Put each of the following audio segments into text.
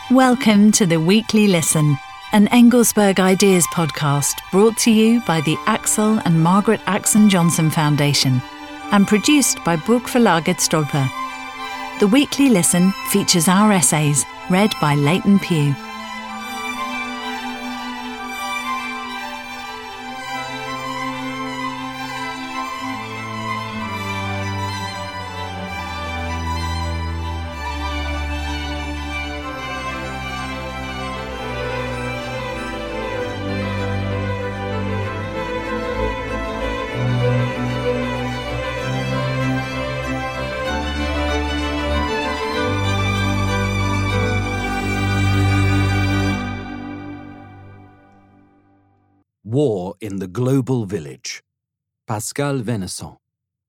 Welcome to the Weekly Listen, an Engelsberg Ideas podcast brought to you by the Axel and Margaret Axon Johnson Foundation and produced by Burgverlaget Stolper. The Weekly Listen features our essays read by Leighton Pugh. War in the Global Village. Pascal Vennesson.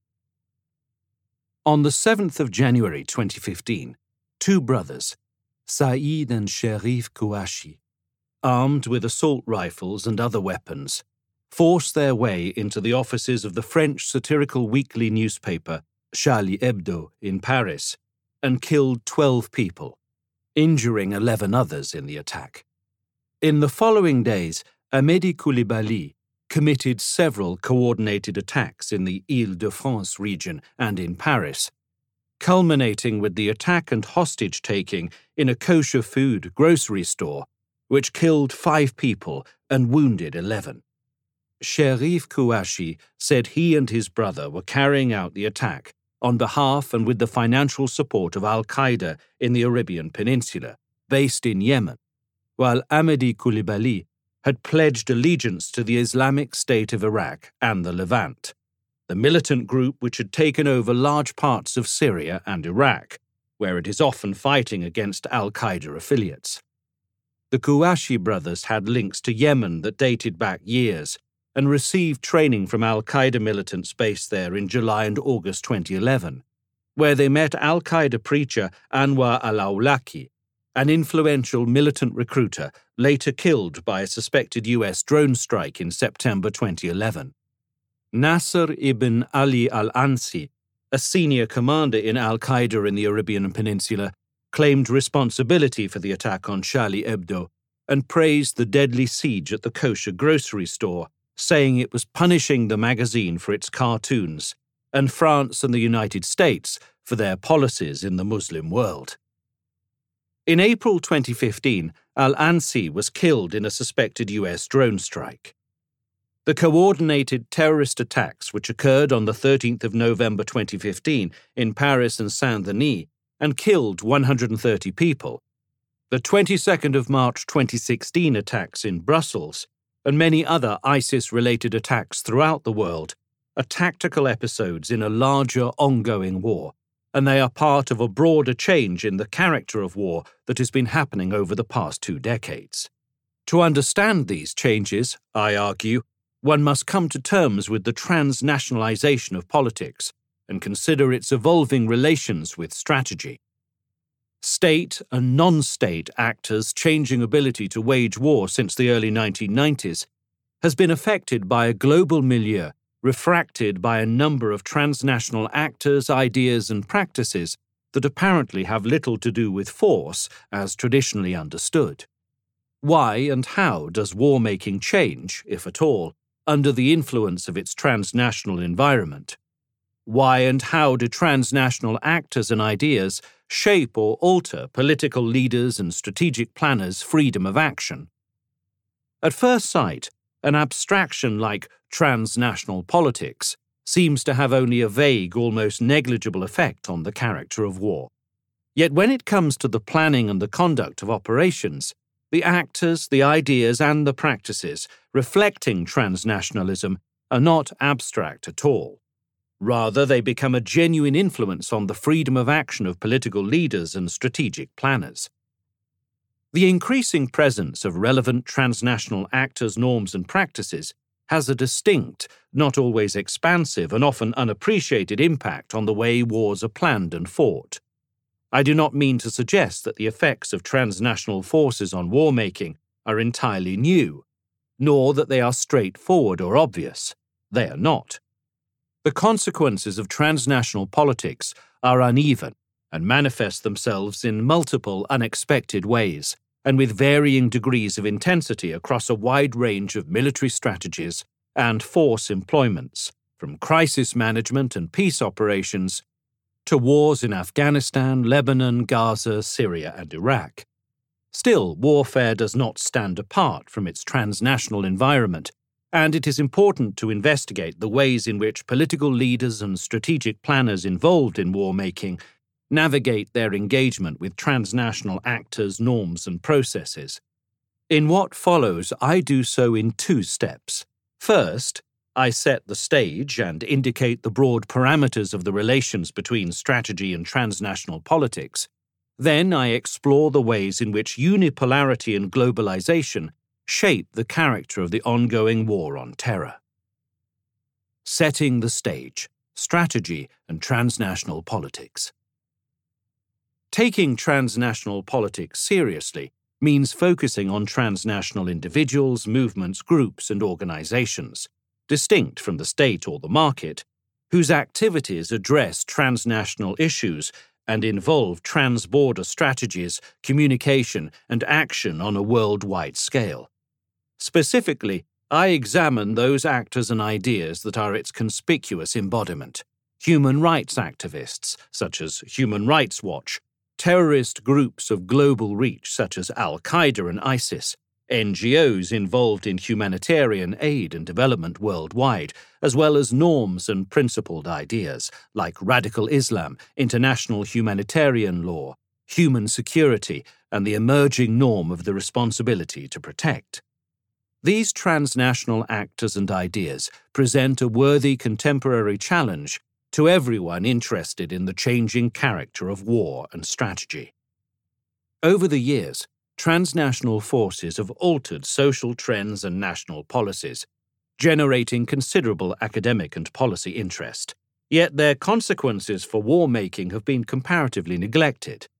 On the 7th of January 2015, two brothers, Saeed and Sherif Kouachi, armed with assault rifles and other weapons, forced their way into the offices of the French satirical weekly newspaper Charlie Hebdo in Paris and killed 12 people, injuring 11 others in the attack. In the following days, Amédi Coulibaly committed several coordinated attacks in the Île-de-France region and in Paris, culminating with the attack and hostage-taking in a kosher food grocery store, which killed 5 people and wounded 11. Sherif Kouachi said he and his brother were carrying out the attack on behalf and with the financial support of Al-Qaeda in the Arabian Peninsula, based in Yemen, while Amédi Coulibaly had pledged allegiance to the Islamic State of Iraq and the Levant, the militant group which had taken over large parts of Syria and Iraq, where it is often fighting against Al-Qaeda affiliates. The Kouachi brothers had links to Yemen that dated back years and received training from Al-Qaeda militants based there in July and August 2011, where they met Al-Qaeda preacher Anwar al-Awlaki, an influential militant recruiter later killed by a suspected US drone strike in September 2011. Nasser ibn Ali al-Ansi, a senior commander in Al-Qaeda in the Arabian Peninsula, claimed responsibility for the attack on Charlie Hebdo and praised the deadly siege at the kosher grocery store, saying it was punishing the magazine for its cartoons and France and the United States for their policies in the Muslim world. In April 2015, al-Ansi was killed in a suspected US drone strike. The coordinated terrorist attacks which occurred on the 13th of November 2015 in Paris and Saint-Denis and killed 130 people, the 22nd of March 2016 attacks in Brussels, and many other ISIS-related attacks throughout the world are tactical episodes in a larger ongoing war, and they are part of a broader change in the character of war that has been happening over the past 2 decades. To understand these changes, I argue, one must come to terms with the transnationalization of politics and consider its evolving relations with strategy. State and non-state actors' changing ability to wage war since the early 1990s has been affected by a global milieu refracted by a number of transnational actors, ideas and practices that apparently have little to do with force as traditionally understood. Why and how does war-making change, if at all, under the influence of its transnational environment? Why and how do transnational actors and ideas shape or alter political leaders' and strategic planners' freedom of action? At first sight, an abstraction like transnational politics seems to have only a vague, almost negligible effect on the character of war. Yet when it comes to the planning and the conduct of operations, the actors, the ideas and the practices reflecting transnationalism are not abstract at all. Rather, they become a genuine influence on the freedom of action of political leaders and strategic planners. The increasing presence of relevant transnational actors, norms and practices has a distinct, not always expansive and often unappreciated impact on the way wars are planned and fought. I do not mean to suggest that the effects of transnational forces on war-making are entirely new, nor that they are straightforward or obvious. They are not. The consequences of transnational politics are uneven and manifest themselves in multiple unexpected ways, and with varying degrees of intensity across a wide range of military strategies and force employments, from crisis management and peace operations to wars in Afghanistan, Lebanon, Gaza, Syria, and Iraq. Still, warfare does not stand apart from its transnational environment, and it is important to investigate the ways in which political leaders and strategic planners involved in war-making navigate their engagement with transnational actors, norms, and processes. In what follows, I do so in 2 steps. First, I set the stage and indicate the broad parameters of the relations between strategy and transnational politics. Then I explore the ways in which unipolarity and globalization shape the character of the ongoing war on terror. Setting the stage, strategy and transnational politics. Taking transnational politics seriously means focusing on transnational individuals, movements, groups, and organizations, distinct from the state or the market, whose activities address transnational issues and involve trans-border strategies, communication, and action on a worldwide scale. Specifically, I examine those actors and ideas that are its conspicuous embodiment: human rights activists, such as Human Rights Watch, terrorist groups of global reach, such as Al-Qaeda and ISIS, NGOs involved in humanitarian aid and development worldwide, as well as norms and principled ideas like radical Islam, international humanitarian law, human security, and the emerging norm of the responsibility to protect. These transnational actors and ideas present a worthy contemporary challenge to everyone interested in the changing character of war and strategy. Over the years, transnational forces have altered social trends and national policies, generating considerable academic and policy interest. Yet their consequences for war-making have been comparatively neglected.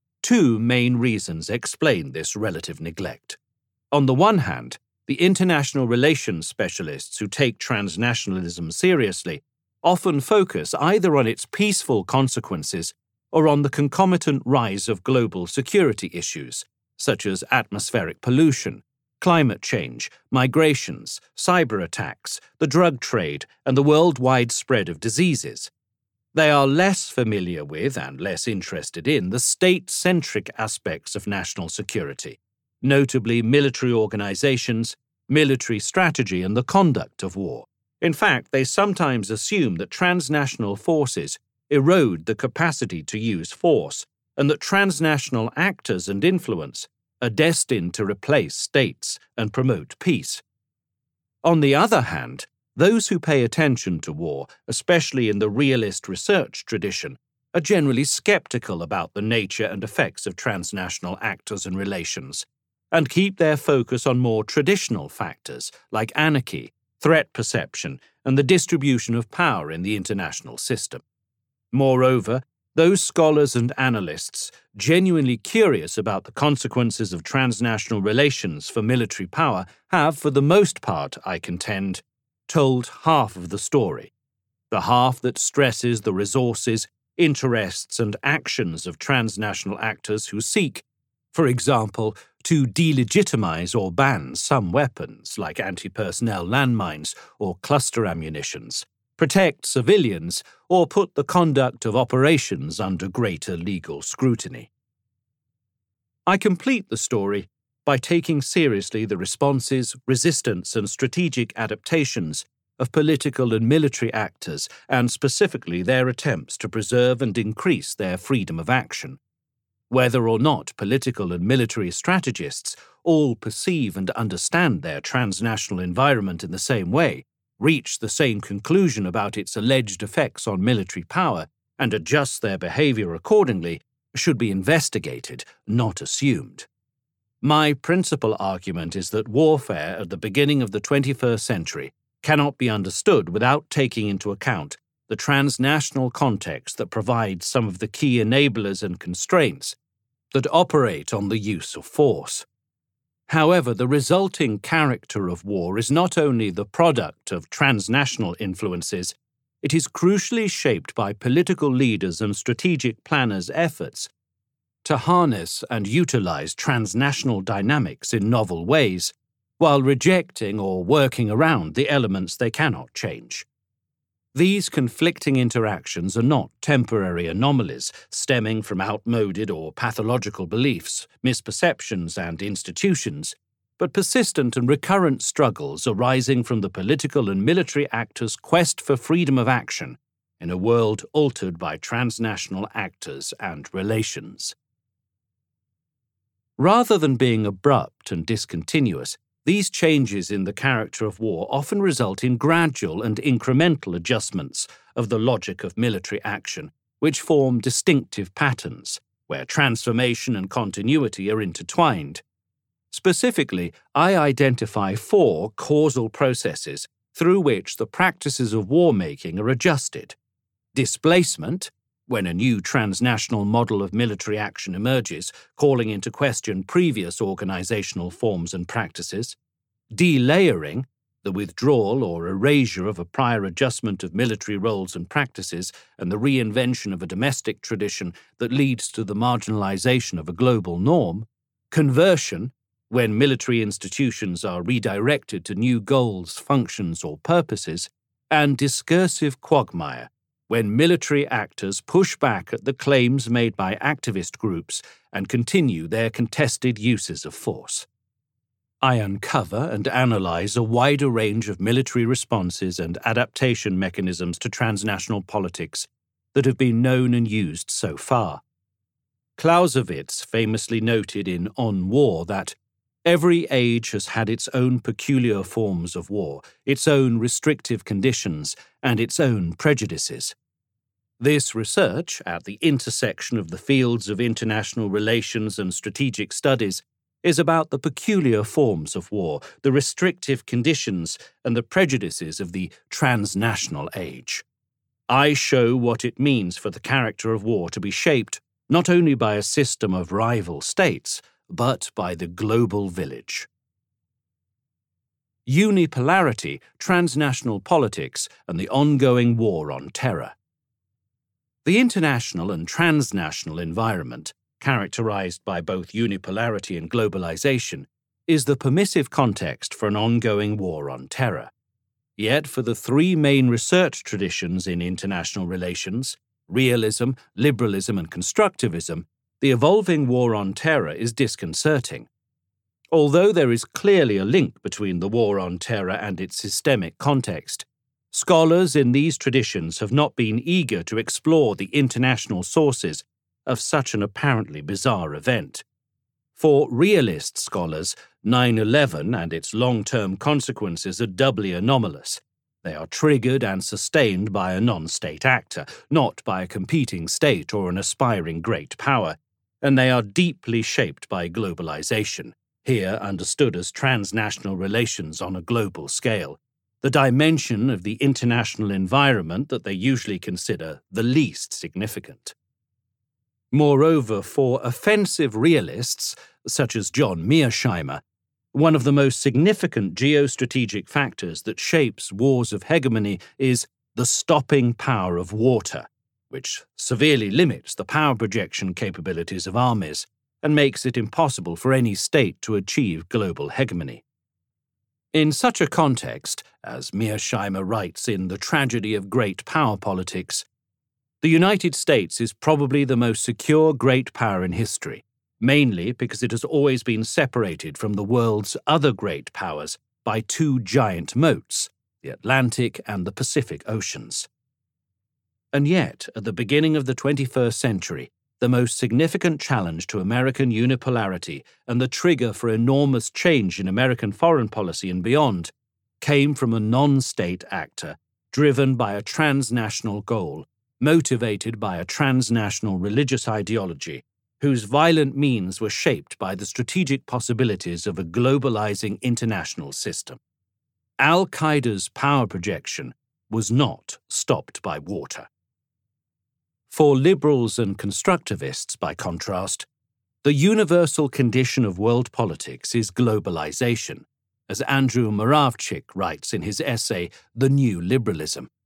2 main reasons explain this relative neglect. On the one hand, the international relations specialists who take transnationalism seriously often focus either on its peaceful consequences or on the concomitant rise of global security issues, such as atmospheric pollution, climate change, migrations, cyber attacks, the drug trade, and the worldwide spread of diseases. They are less familiar with and less interested in the state-centric aspects of national security, notably military organizations, military strategy, and the conduct of war. In fact, they sometimes assume that transnational forces erode the capacity to use force, and that transnational actors and influence are destined to replace states and promote peace. On the other hand, those who pay attention to war, especially in the realist research tradition, are generally skeptical about the nature and effects of transnational actors and relations, and keep their focus on more traditional factors like anarchy, threat perception, and the distribution of power in the international system. Moreover, those scholars and analysts genuinely curious about the consequences of transnational relations for military power have, for the most part, I contend, told half of the story, the half that stresses the resources, interests, and actions of transnational actors who seek, for example, to delegitimize or ban some weapons like anti-personnel landmines or cluster ammunitions, protect civilians, or put the conduct of operations under greater legal scrutiny. I complete the story by taking seriously the responses, resistance, and strategic adaptations of political and military actors, and specifically their attempts to preserve and increase their freedom of action. Whether or not political and military strategists all perceive and understand their transnational environment in the same way, reach the same conclusion about its alleged effects on military power, and adjust their behavior accordingly, should be investigated, not assumed. My principal argument is that warfare at the beginning of the 21st century cannot be understood without taking into account the transnational context that provides some of the key enablers and constraints that operate on the use of force. However, the resulting character of war is not only the product of transnational influences, it is crucially shaped by political leaders and strategic planners' efforts to harness and utilize transnational dynamics in novel ways, while rejecting or working around the elements they cannot change. These conflicting interactions are not temporary anomalies stemming from outmoded or pathological beliefs, misperceptions, and institutions, but persistent and recurrent struggles arising from the political and military actors' quest for freedom of action in a world altered by transnational actors and relations. Rather than being abrupt and discontinuous, these changes in the character of war often result in gradual and incremental adjustments of the logic of military action, which form distinctive patterns, where transformation and continuity are intertwined. Specifically, I identify 4 causal processes through which the practices of war-making are adjusted. Displacement, when a new transnational model of military action emerges, calling into question previous organizational forms and practices. Delayering, the withdrawal or erasure of a prior adjustment of military roles and practices and the reinvention of a domestic tradition that leads to the marginalization of a global norm. Conversion, when military institutions are redirected to new goals, functions, or purposes. And discursive quagmire, when military actors push back at the claims made by activist groups and continue their contested uses of force. I uncover and analyze a wider range of military responses and adaptation mechanisms to transnational politics that have been known and used so far. Clausewitz famously noted in On War that every age has had its own peculiar forms of war, its own restrictive conditions, and its own prejudices. This research, at the intersection of the fields of international relations and strategic studies, is about the peculiar forms of war, the restrictive conditions, and the prejudices of the transnational age. I show what it means for the character of war to be shaped not only by a system of rival states, but by the global village. Unipolarity, transnational politics, and the ongoing war on terror. The international and transnational environment, characterized by both unipolarity and globalization, is the permissive context for an ongoing war on terror. Yet for the 3 main research traditions in international relations, realism, liberalism, and constructivism, the evolving war on terror is disconcerting. Although there is clearly a link between the war on terror and its systemic context, scholars in these traditions have not been eager to explore the international sources of such an apparently bizarre event. For realist scholars, 9/11 and its long-term consequences are doubly anomalous. They are triggered and sustained by a non-state actor, not by a competing state or an aspiring great power, and they are deeply shaped by globalization, here understood as transnational relations on a global scale, the dimension of the international environment that they usually consider the least significant. Moreover, for offensive realists, such as John Mearsheimer, one of the most significant geostrategic factors that shapes wars of hegemony is the stopping power of water, which severely limits the power projection capabilities of armies and makes it impossible for any state to achieve global hegemony. In such a context, as Mearsheimer writes in The Tragedy of Great Power Politics, the United States is probably the most secure great power in history, mainly because it has always been separated from the world's other great powers by 2 giant moats, the Atlantic and the Pacific Oceans. And yet, at the beginning of the 21st century, the most significant challenge to American unipolarity and the trigger for enormous change in American foreign policy and beyond came from a non-state actor driven by a transnational goal, motivated by a transnational religious ideology, whose violent means were shaped by the strategic possibilities of a globalizing international system. Al-Qaeda's power projection was not stopped by water. For liberals and constructivists, by contrast, the universal condition of world politics is globalization, as Andrew Moravcsik writes in his essay The New Liberalism.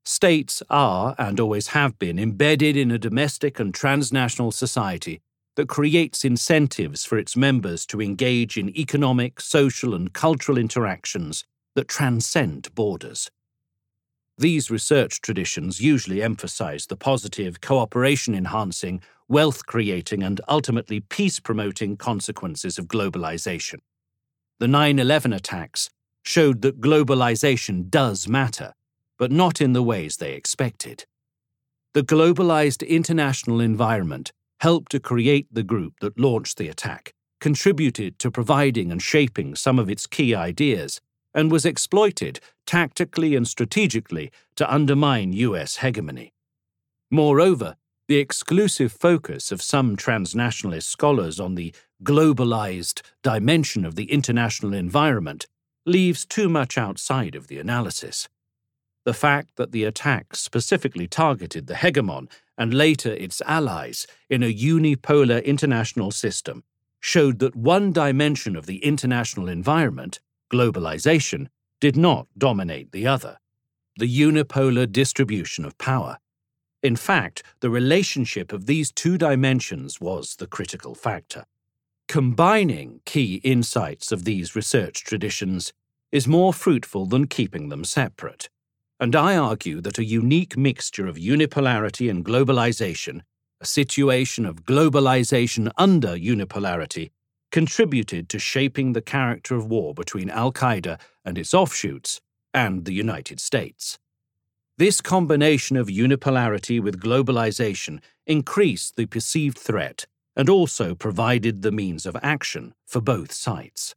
States are, and always have been, embedded in a domestic and transnational society that creates incentives for its members to engage in economic, social, and cultural interactions that transcend borders. These research traditions usually emphasize the positive, cooperation-enhancing, wealth-creating, and ultimately peace-promoting consequences of globalization. The 9/11 attacks showed that globalization does matter, but not in the ways they expected. The globalized international environment helped to create the group that launched the attack, contributed to providing and shaping some of its key ideas, and was exploited tactically and strategically to undermine US hegemony. Moreover, the exclusive focus of some transnationalist scholars on the globalized dimension of the international environment leaves too much outside of the analysis. The fact that the attacks specifically targeted the hegemon and later its allies in a unipolar international system showed that one dimension of the international environment, globalization, did not dominate the other: the unipolar distribution of power. In fact, the relationship of these two dimensions was the critical factor. Combining key insights of these research traditions is more fruitful than keeping them separate, and I argue that a unique mixture of unipolarity and globalization, a situation of globalization under unipolarity, contributed to shaping the character of war between Al-Qaeda and its offshoots and the United States. This combination of unipolarity with globalization increased the perceived threat and also provided the means of action for both sides.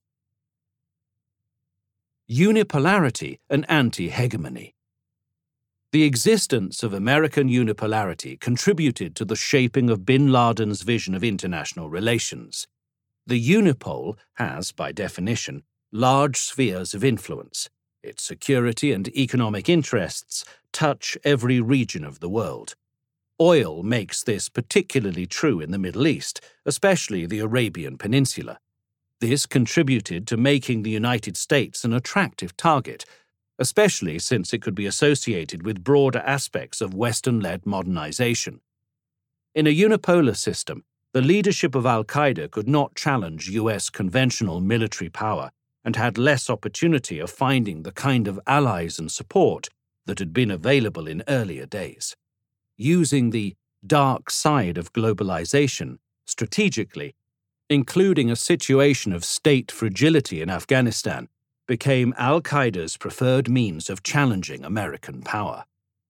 Unipolarity and anti-hegemony. The existence of American unipolarity contributed to the shaping of bin Laden's vision of international relations. The unipole has, by definition, large spheres of influence. Its security and economic interests touch every region of the world. Oil makes this particularly true in the Middle East, especially the Arabian Peninsula. This contributed to making the United States an attractive target, especially since it could be associated with broader aspects of Western-led modernization. In a unipolar system, the leadership of Al-Qaeda could not challenge US conventional military power and had less opportunity of finding the kind of allies and support that had been available in earlier days. Using the dark side of globalization strategically, including a situation of state fragility in Afghanistan, became Al-Qaeda's preferred means of challenging American power.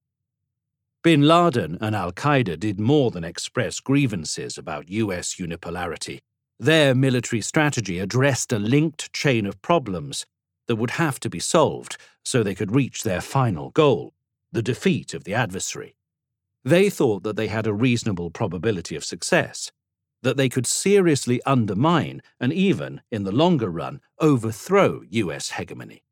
Bin Laden and Al-Qaeda did more than express grievances about US unipolarity. Their military strategy addressed a linked chain of problems that would have to be solved so they could reach their final goal, the defeat of the adversary. They thought that they had a reasonable probability of success, that they could seriously undermine and even, in the longer run, overthrow US hegemony.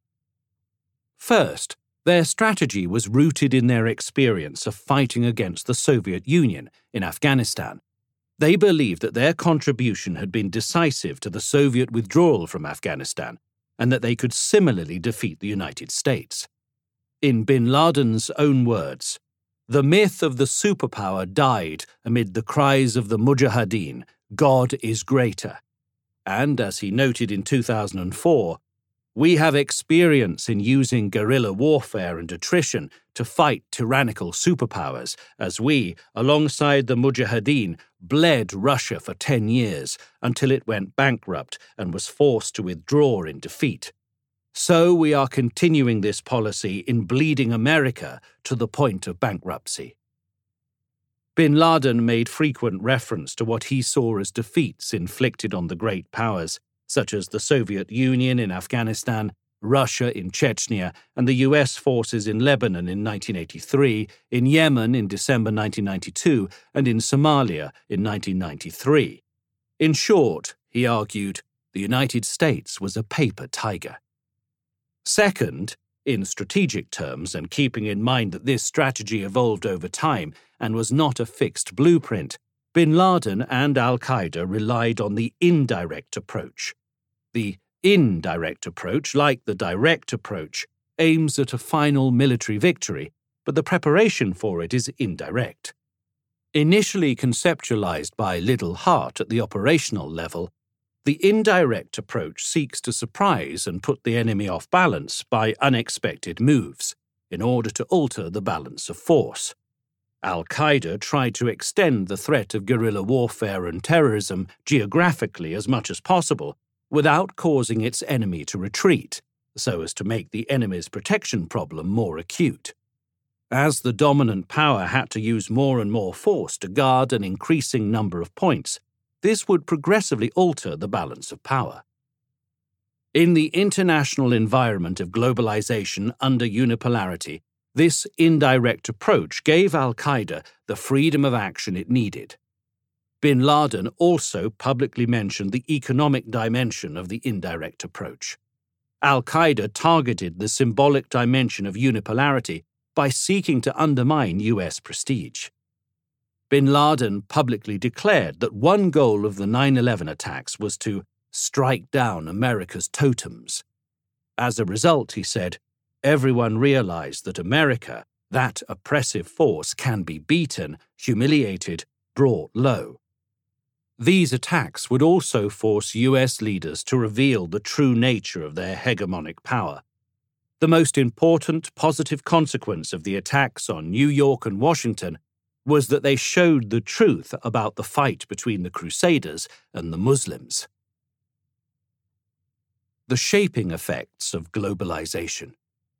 First, their strategy was rooted in their experience of fighting against the Soviet Union in Afghanistan. They believed that their contribution had been decisive to the Soviet withdrawal from Afghanistan and that they could similarly defeat the United States. In bin Laden's own words, "The myth of the superpower died amid the cries of the Mujahideen, 'God is greater.'" And as he noted in 2004, "We have experience in using guerrilla warfare and attrition to fight tyrannical superpowers, as we, alongside the Mujahideen, bled Russia for 10 years until it went bankrupt and was forced to withdraw in defeat. So we are continuing this policy in bleeding America to the point of bankruptcy." Bin Laden made frequent reference to what he saw as defeats inflicted on the great powers, such as the Soviet Union in Afghanistan, Russia in Chechnya, and the US forces in Lebanon in 1983, in Yemen in December 1992, and in Somalia in 1993. In short, he argued, the United States was a paper tiger. Second, in strategic terms, and keeping in mind that this strategy evolved over time and was not a fixed blueprint, bin Laden and Al-Qaeda relied on the indirect approach. The indirect approach, like the direct approach, aims at a final military victory, but the preparation for it is indirect. Initially conceptualized by Liddell Hart at the operational level, the indirect approach seeks to surprise and put the enemy off balance by unexpected moves in order to alter the balance of force. Al-Qaeda tried to extend the threat of guerrilla warfare and terrorism geographically as much as possible without causing its enemy to retreat, so as to make the enemy's protection problem more acute. As the dominant power had to use more and more force to guard an increasing number of points, this would progressively alter the balance of power. In the international environment of globalization under unipolarity, this indirect approach gave al-Qaeda the freedom of action it needed. Bin Laden also publicly mentioned the economic dimension of the indirect approach. Al-Qaeda targeted the symbolic dimension of unipolarity by seeking to undermine U.S. prestige. Bin Laden publicly declared that one goal of the 9/11 attacks was to strike down America's totems. As a result, he said, everyone realized that America, that oppressive force, can be beaten, humiliated, brought low. These attacks would also force U.S. leaders to reveal the true nature of their hegemonic power. The most important positive consequence of the attacks on New York and Washington was that they showed the truth about the fight between the Crusaders and the Muslims. The shaping effects of globalization.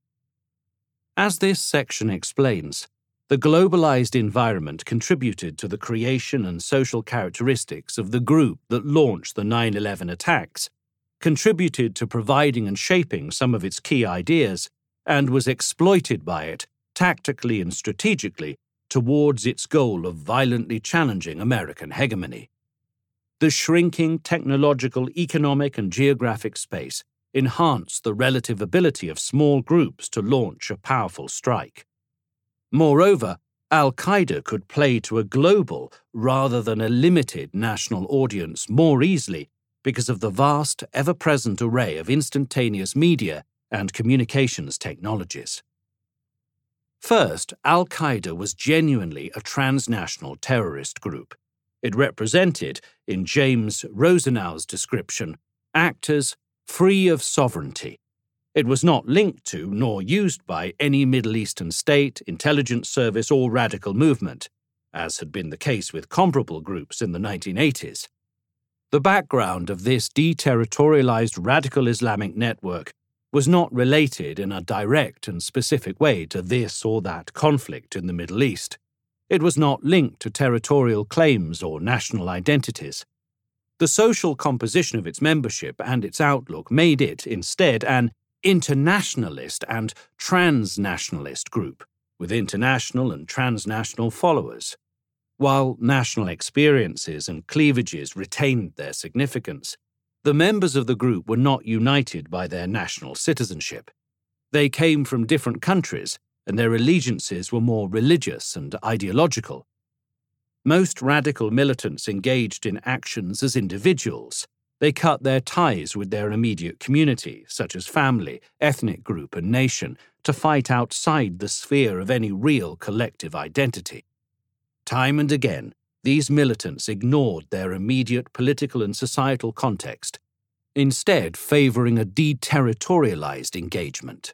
As this section explains, the globalized environment contributed to the creation and social characteristics of the group that launched the 9/11 attacks, contributed to providing and shaping some of its key ideas, and was exploited by it, tactically and strategically, towards its goal of violently challenging American hegemony. The shrinking technological, economic, and geographic space enhanced the relative ability of small groups to launch a powerful strike. Moreover, al-Qaeda could play to a global rather than a limited national audience more easily because of the vast, ever-present array of instantaneous media and communications technologies. First, al-Qaeda was genuinely a transnational terrorist group. It represented, in James Rosenau's description, actors free of sovereignty. It was not linked to nor used by any Middle Eastern state, intelligence service, or radical movement, as had been the case with comparable groups in the 1980s. The background of this deterritorialized radical Islamic network was not related in a direct and specific way to this or that conflict in the Middle East. It was not linked to territorial claims or national identities. The social composition of its membership and its outlook made it, instead, an internationalist and transnationalist group, with international and transnational followers. While national experiences and cleavages retained their significance, the members of the group were not united by their national citizenship. They came from different countries, and their allegiances were more religious and ideological. Most radical militants engaged in actions as individuals. They cut their ties with their immediate community, such as family, ethnic group, and nation, to fight outside the sphere of any real collective identity. Time and again, these militants ignored their immediate political and societal context, instead favoring a deterritorialized engagement.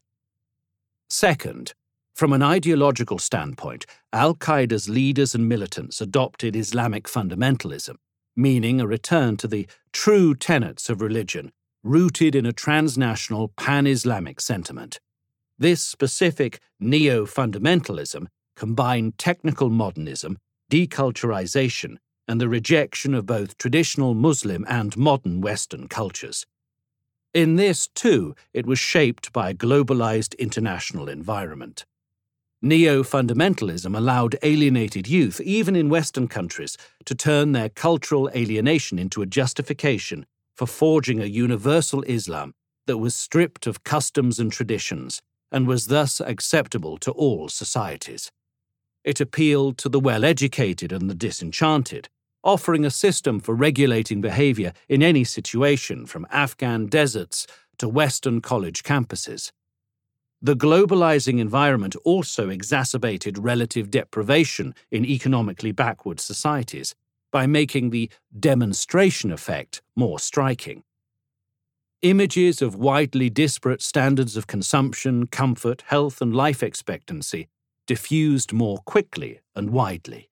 Second, from an ideological standpoint, al-Qaeda's leaders and militants adopted Islamic fundamentalism, meaning a return to the true tenets of religion, rooted in a transnational pan-Islamic sentiment. This specific neo-fundamentalism combined technical modernism, deculturization, and the rejection of both traditional Muslim and modern Western cultures. In this, too, it was shaped by a globalized international environment. Neo-fundamentalism allowed alienated youth, even in Western countries, to turn their cultural alienation into a justification for forging a universal Islam that was stripped of customs and traditions and was thus acceptable to all societies. It appealed to the well-educated and the disenchanted, offering a system for regulating behavior in any situation from Afghan deserts to Western college campuses. The globalizing environment also exacerbated relative deprivation in economically backward societies by making the demonstration effect more striking. Images of widely disparate standards of consumption, comfort, health, and life expectancy diffused more quickly and widely.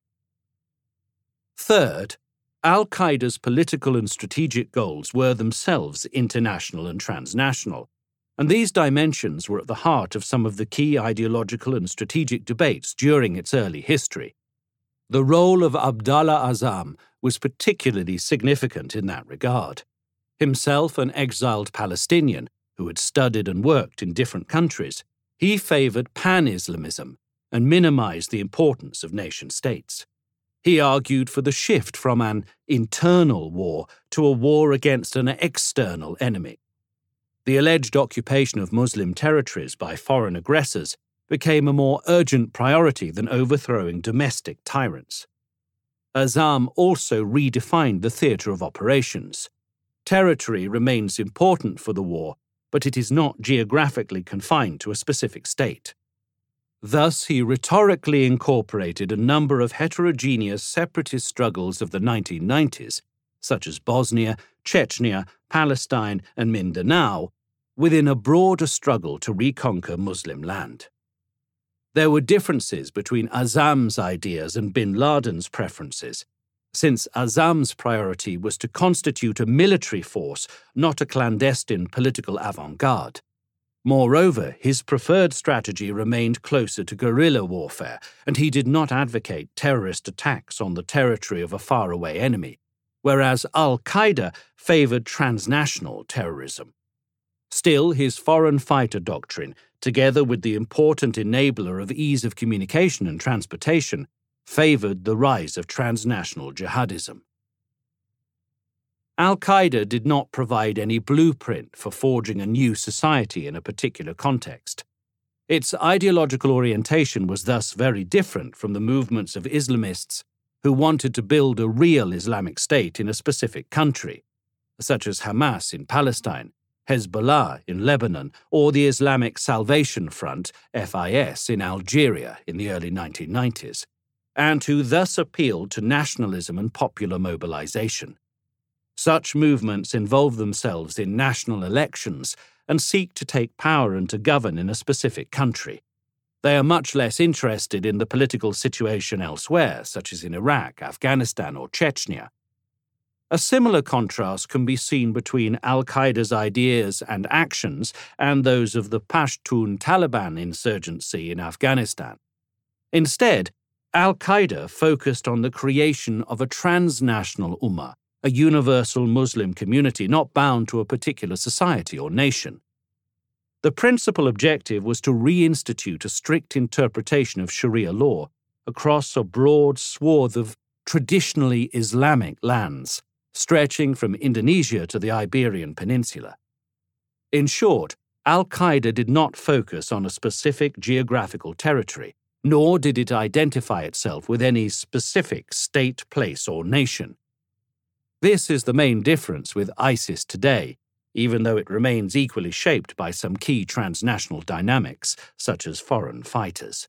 Third, al-Qaeda's political and strategic goals were themselves international and transnational, and these dimensions were at the heart of some of the key ideological and strategic debates during its early history. The role of Abdallah Azzam was particularly significant in that regard. Himself an exiled Palestinian who had studied and worked in different countries, he favored pan-Islamism and minimized the importance of nation-states. He argued for the shift from an internal war to a war against an external enemy. The alleged occupation of Muslim territories by foreign aggressors became a more urgent priority than overthrowing domestic tyrants. Azzam also redefined the theatre of operations. Territory remains important for the war, but it is not geographically confined to a specific state. Thus, he rhetorically incorporated a number of heterogeneous separatist struggles of the 1990s, such as Bosnia, Chechnya, Palestine, and Mindanao, within a broader struggle to reconquer Muslim land. There were differences between Azzam's ideas and bin Laden's preferences, since Azzam's priority was to constitute a military force, not a clandestine political avant-garde. Moreover, his preferred strategy remained closer to guerrilla warfare, and he did not advocate terrorist attacks on the territory of a faraway enemy, whereas al-Qaeda favored transnational terrorism. Still, his foreign fighter doctrine, together with the important enabler of ease of communication and transportation, favored the rise of transnational jihadism. Al-Qaeda did not provide any blueprint for forging a new society in a particular context. Its ideological orientation was thus very different from the movements of Islamists who wanted to build a real Islamic state in a specific country, such as Hamas in Palestine, Hezbollah in Lebanon, or the Islamic Salvation Front, FIS, in Algeria in the early 1990s, and who thus appealed to nationalism and popular mobilization. Such movements involve themselves in national elections and seek to take power and to govern in a specific country. They are much less interested in the political situation elsewhere, such as in Iraq, Afghanistan, or Chechnya. A similar contrast can be seen between al-Qaeda's ideas and actions and those of the Pashtun Taliban insurgency in Afghanistan. Instead, al-Qaeda focused on the creation of a transnational ummah, a universal Muslim community not bound to a particular society or nation. The principal objective was to reinstitute a strict interpretation of Sharia law across a broad swath of traditionally Islamic lands, stretching from Indonesia to the Iberian Peninsula. In short, al-Qaeda did not focus on a specific geographical territory, nor did it identify itself with any specific state, place, or nation. This is the main difference with ISIS today, even though it remains equally shaped by some key transnational dynamics, such as foreign fighters.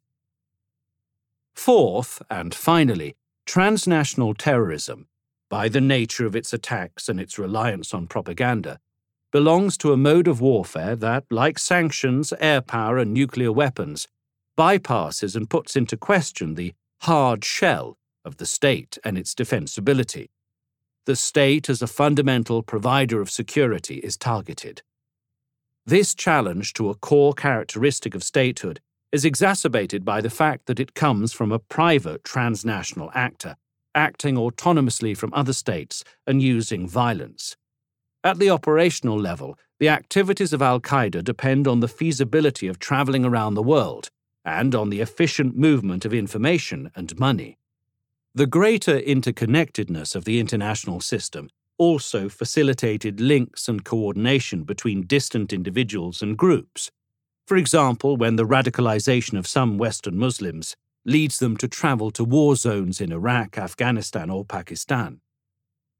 Fourth, and finally, transnational terrorism, by the nature of its attacks and its reliance on propaganda, belongs to a mode of warfare that, like sanctions, air power, and nuclear weapons, bypasses and puts into question the hard shell of the state and its defensibility. The state, as a fundamental provider of security, is targeted. This challenge to a core characteristic of statehood is exacerbated by the fact that it comes from a private transnational actor, acting autonomously from other states and using violence. At the operational level, the activities of al-Qaeda depend on the feasibility of traveling around the world and on the efficient movement of information and money. The greater interconnectedness of the international system also facilitated links and coordination between distant individuals and groups. For example, when the radicalization of some Western Muslims leads them to travel to war zones in Iraq, Afghanistan, or Pakistan.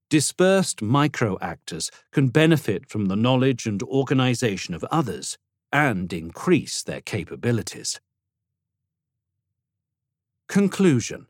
Dispersed micro-actors can benefit from the knowledge and organization of others, and increase their capabilities. Conclusion.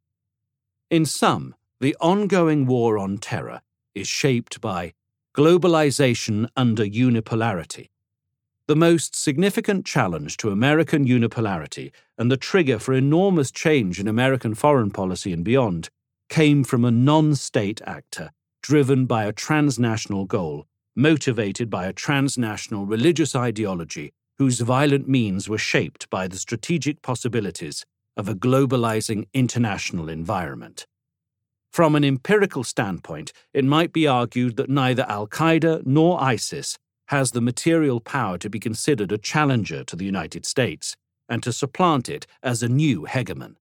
In sum, the ongoing war on terror is shaped by globalization under unipolarity. The most significant challenge to American unipolarity and the trigger for enormous change in American foreign policy and beyond came from a non-state actor driven by a transnational goal, motivated by a transnational religious ideology whose violent means were shaped by the strategic possibilities of a globalizing international environment. From an empirical standpoint, it might be argued that neither Al-Qaeda nor ISIS has the material power to be considered a challenger to the United States and to supplant it as a new hegemon.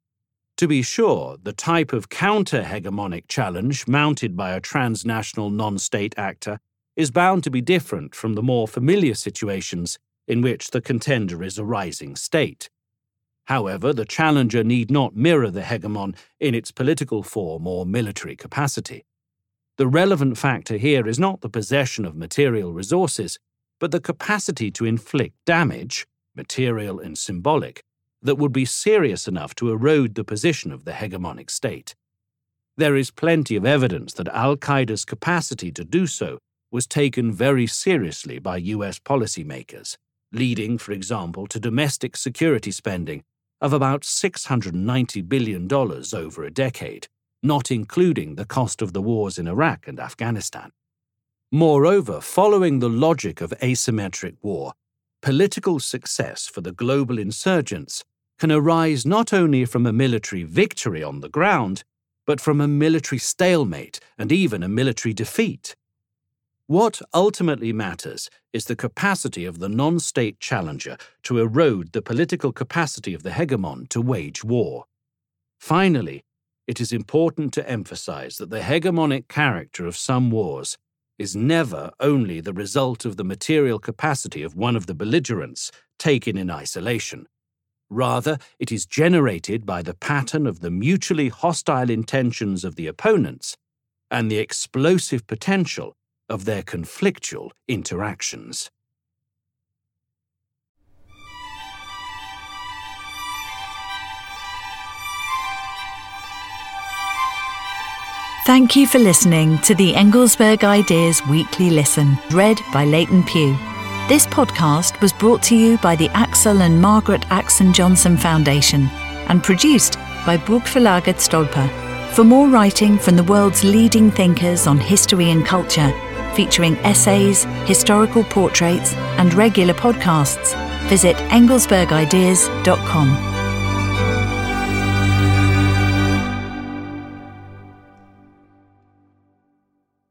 To be sure, the type of counter-hegemonic challenge mounted by a transnational non-state actor is bound to be different from the more familiar situations in which the contender is a rising state. However, the challenger need not mirror the hegemon in its political form or military capacity. The relevant factor here is not the possession of material resources, but the capacity to inflict damage, material and symbolic, that would be serious enough to erode the position of the hegemonic state. There is plenty of evidence that Al-Qaeda's capacity to do so was taken very seriously by US policymakers, leading, for example, to domestic security spending of about $690 billion over a decade, not including the cost of the wars in Iraq and Afghanistan. Moreover, following the logic of asymmetric war, political success for the global insurgents can arise not only from a military victory on the ground, but from a military stalemate and even a military defeat. What ultimately matters is the capacity of the non-state challenger to erode the political capacity of the hegemon to wage war. Finally, it is important to emphasize that the hegemonic character of some wars is never only the result of the material capacity of one of the belligerents taken in isolation. Rather, it is generated by the pattern of the mutually hostile intentions of the opponents and the explosive potential of their conflictual interactions. Thank you for listening to the Engelsberg Ideas Weekly Listen, read by Leighton Pugh. This podcast was brought to you by the Axel and Margaret Axon Johnson Foundation and produced by Burgverlaget Stolper. For more writing from the world's leading thinkers on history and culture, featuring essays, historical portraits, and regular podcasts, visit engelsbergideas.com.